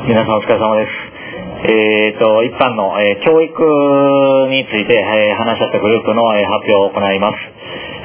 皆さんお疲れ様です。一般の、教育について、話し合ったグループの、発表を行います。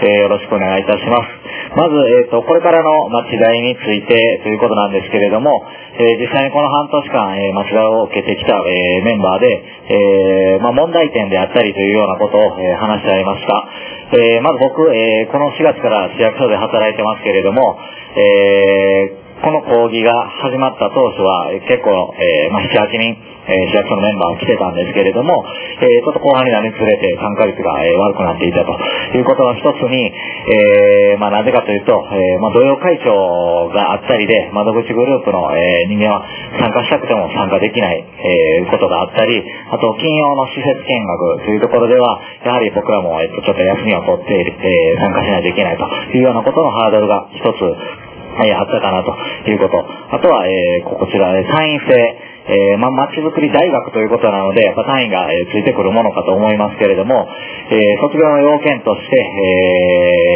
よろしくお願いいたします。まず、これからの時代についてということなんですけれども、実際にこの半年間、町田を受けてきた、メンバーで、問題点であったりというようなことを、話し合いました。まず僕、この4月から市役所で働いてますけれども、この講義が始まった当初は結構、7、8人、市役所のメンバーが来てたんですけれども、ちょっと後半になるにつれて参加率が、悪くなっていたということの一つに、なぜかというと、土曜会長があったりで、窓口グループの、人間は参加したくても参加できない、ことがあったり、あと金曜の施設見学というところでは、やはり僕らも、ちょっと休みを取って、参加しないといけないというようなことのハードルが一つ、あったかなということ。あとは、こちら、単位制、町づくり大学ということなので、やっぱ単位が、ついてくるものかと思いますけれども、卒業の要件として、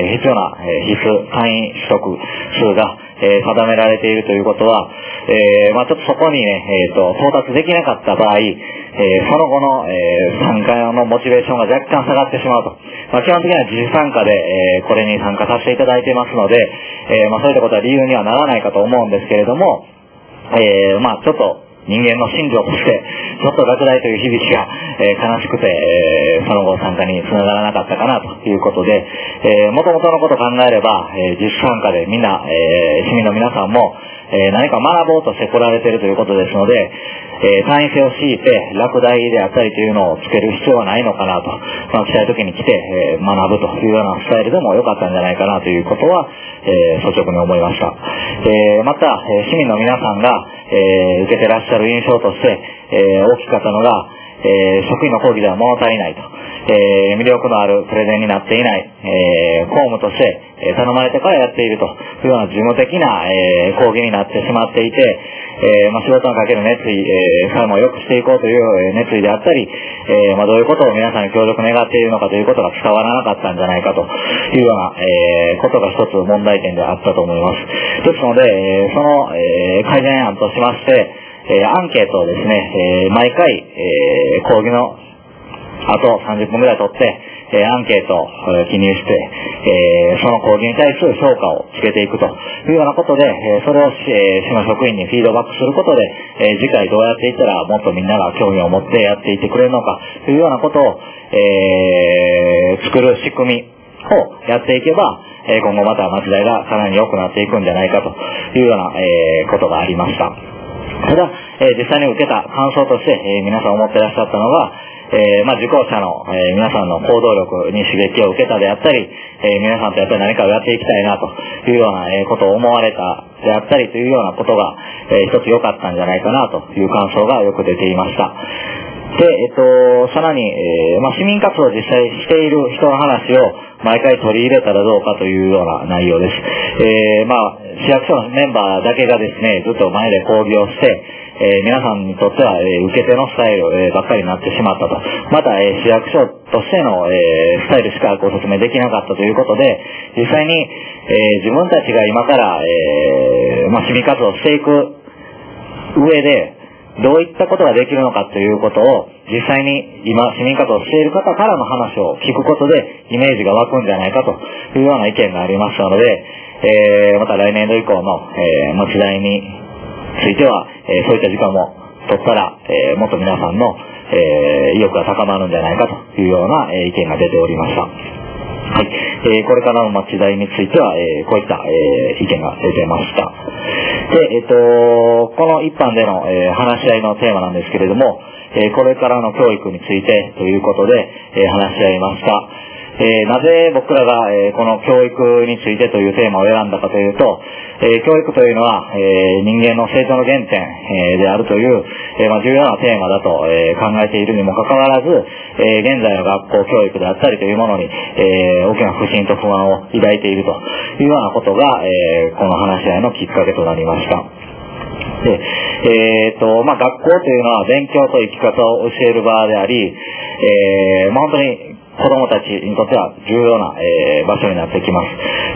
必要な、必須単位取得数が、定められているということは、ちょっとそこにね、到達できなかった場合、その後の、参加のモチベーションが若干下がってしまうと。基本的には自主参加で、これに参加させていただいていますので、そういったことは理由にはならないかと思うんですけれども、ちょっと人間の心情として、ちょっと落第という響きが、悲しくて、その後参加につながらなかったかなということで、元々のことを考えれば、自主参加でみんな、市民の皆さんも、何か学ぼうとして来られているということですので、単位制を強いて落第であったりというのをつける必要はないのかなと、来たい時に来て、学ぶというようなスタイルでも良かったんじゃないかなということは、率直に思いました。また、市民の皆さんが、受けてらっしゃる印象として、大きかったのが、職員の講義では物足りないと、魅力のあるプレゼンになっていない、公務として、頼まれてからやっているというような事務的な、講義になってしまっていて、仕事にかける熱意、それも良くしていこうという熱意であったり、どういうことを皆さんに協力願っているのかということが伝わらなかったんじゃないかというような、ことが一つ問題点であったと思います。ですので、その、改善案としまして、アンケートをですね、毎回、講義の後30分ぐらい取って、アンケートを記入して、その講義に対する評価をつけていくというようなことで、それを市の職員にフィードバックすることで、次回どうやっていったらもっとみんなが興味を持ってやっていってくれるのかというようなことを、作る仕組みをやっていけば、今後また町代がさらに良くなっていくんじゃないかというような、ことがありました。ただ、実際に受けた感想として、皆さん思ってらっしゃったのが、受講者の、皆さんの行動力に刺激を受けたであったり、皆さんとやっぱり何かをやっていきたいなというような、ことを思われたであったりというようなことが、一つ良かったんじゃないかなという感想がよく出ていました。で、さらに、市民活動を実際している人の話を毎回取り入れたらどうかというような内容です。市役所のメンバーだけがですね、ずっと前で講義をして、皆さんにとっては、受け手のスタイル、ばっかりになってしまったと。また、市役所としての、スタイルしかご説明できなかったということで、実際に、自分たちが今から、市民活動をしていく上で、どういったことができるのかということを、実際に今市民活動をしている方からの話を聞くことで、イメージが湧くんじゃないかというような意見がありましたので、また来年度以降の、町代については、そういった時間も取ったら、もっと皆さんの、意欲が高まるんじゃないかというような、意見が出ておりました。はい。これからの町代については、こういった、意見が出てました。で、この一般での、話し合いのテーマなんですけれども、これからの教育についてということで、話し合いました。なぜ僕らが、この教育についてというテーマを選んだかというと、教育というのは、人間の成長の原点、であるという、重要なテーマだと、考えているにもかかわらず、現在の学校教育であったりというものに、大きな不信と不安を抱いているというようなことが、この話し合いのきっかけとなりました。で、学校というのは勉強と生き方を教える場であり、本当に子供たちにとっては重要な、場所になってきます。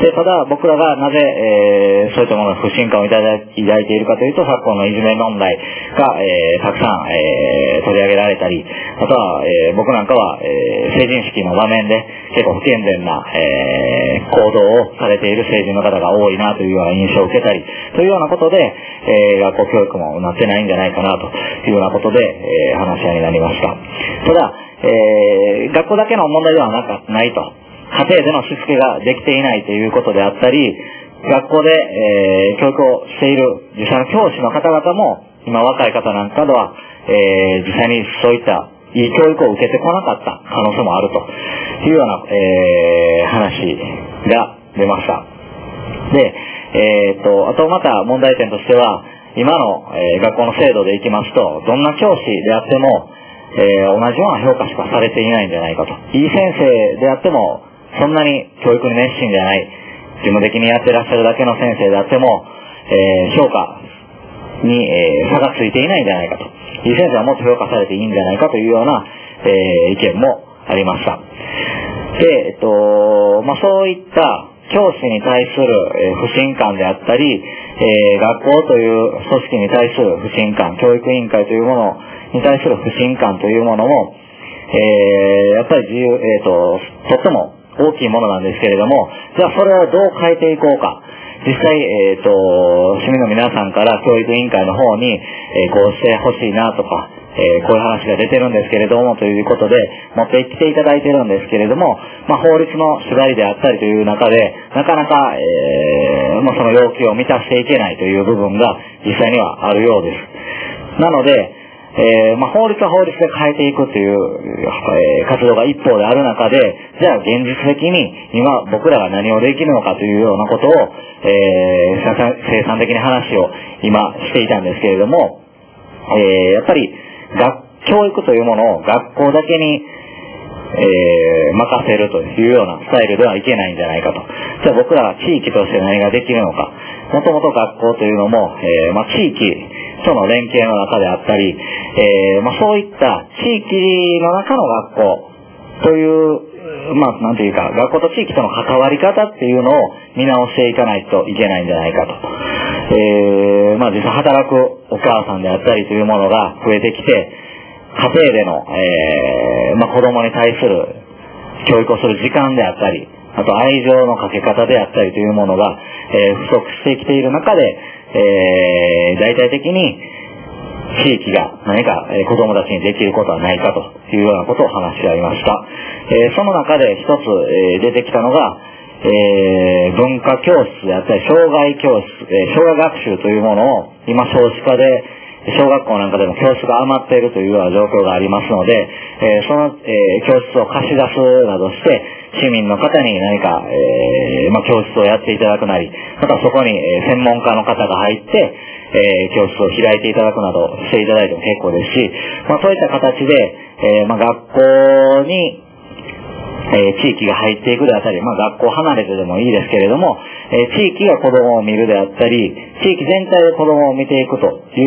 で、ただ僕らがなぜ、そういったものの不信感を抱いているかというと、昨今のいじめ問題が、たくさん、取り上げられたり、または、僕なんかは、成人式の場面で結構不健全な、行動をされている成人の方が多いなというような印象を受けたりというようなことで、学校教育もなってないんじゃないかなというようなことで、話し合いになりました。ただ、学校だけの問題ではないと。家庭でのしつけができていないということであったり、学校で、教育をしている実際の教師の方々も、今若い方なんかでは、実際にそういったいい教育を受けてこなかった可能性もあるというような、話が出ました。で、あとまた問題点としては、今の、学校の制度でいきますと、どんな教師であっても、同じような評価しかされていないんじゃないかと。いい先生であっても、そんなに教育に熱心じゃない、事務的にやってらっしゃるだけの先生であっても、評価に、差がついていないんじゃないかと。いい先生はもっと評価されていいんじゃないかというような、意見もありました。で、そういった教師に対する、不信感であったり、学校という組織に対する不信感、教育委員会というものに対する不信感というものも、やっぱりとっても大きいものなんですけれども、じゃあそれをどう変えていこうか。実際、市民の皆さんから教育委員会の方に、こうしてほしいなとか、こういう話が出てるんですけれどもということで持ってきていただいてるんですけれども、法律の縛りであったりという中でなかなか、その要求を満たしていけないという部分が実際にはあるようです。なので、法律は法律で変えていくという、活動が一方である中で、じゃあ現実的に今僕らが何をできるのかというようなことを、生産的に話を今していたんですけれども、やっぱり教育というものを学校だけに、任せるというようなスタイルではいけないんじゃないかと。じゃあ僕らは地域として何ができるのか。もともと学校というのも、地域との連携の中であったり、そういった地域の中の学校という、なんていうか、学校と地域との関わり方っていうのを見直していかないといけないんじゃないかと。実際働くお母さんであったりというものが増えてきて、家庭での、子供に対する教育をする時間であったり、あと愛情のかけ方であったりというものが、不足してきている中で、大体的に地域が何か子供たちにできることはないかというようなことを話し合いました。その中で一つ、出てきたのが、文化教室であったり障害学習というものを今少子化で小学校なんかでも教室が余っているというような状況がありますので、その、教室を貸し出すなどして市民の方に何か、教室をやっていただくなり、またそこに専門家の方が入って、教室を開いていただくなどしていただいても結構ですし、そういった形で、学校に地域が入っていくであったり、学校離れてでもいいですけれども、地域が子供を見るであったり、地域全体で子供を見ていくという、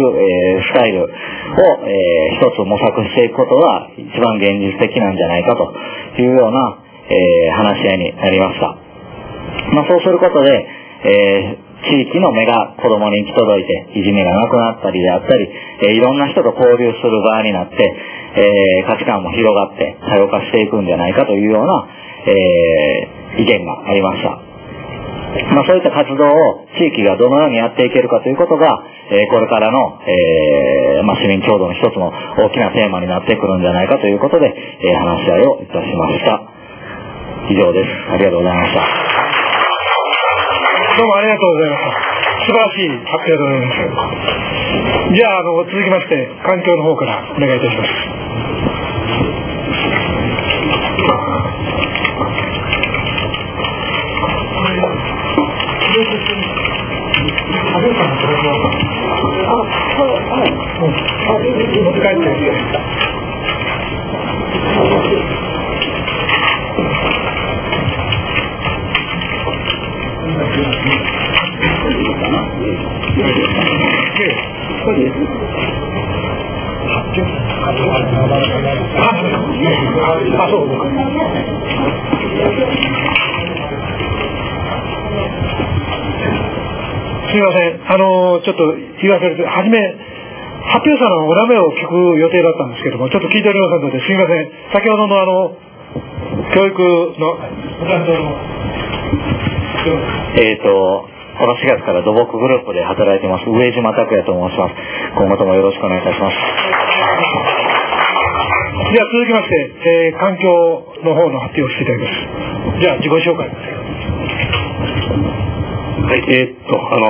スタイルを、一つ模索していくことが一番現実的なんじゃないかというような、話し合いになりました。そうすることで、地域の目が子供に行き届いて、いじめがなくなったりであったり、いろんな人と交流する場になって、価値観も広がって多様化していくんじゃないかというような、意見がありました。そういった活動を地域がどのようにやっていけるかということが、これからの、市民共同の一つの大きなテーマになってくるんじゃないかということで、話し合いをいたしました。以上です。ありがとうございました。 どうもありがとうございました。素晴らしい発表でございました。じゃあ、続きまして環境の方からお願いいたします。 すみません、ちょっと言わせると、初め、発表者のお名前を聞く予定だったんですけども、ちょっと聞いておりませんので、すみません、先ほどの教育の部長の。 この4月から土木グループで働いています上島拓也と申します。今後ともよろしくお願いいたします。 では続きまして、環境の方の発表をしていただきます。じゃあ自己紹介です。 はい、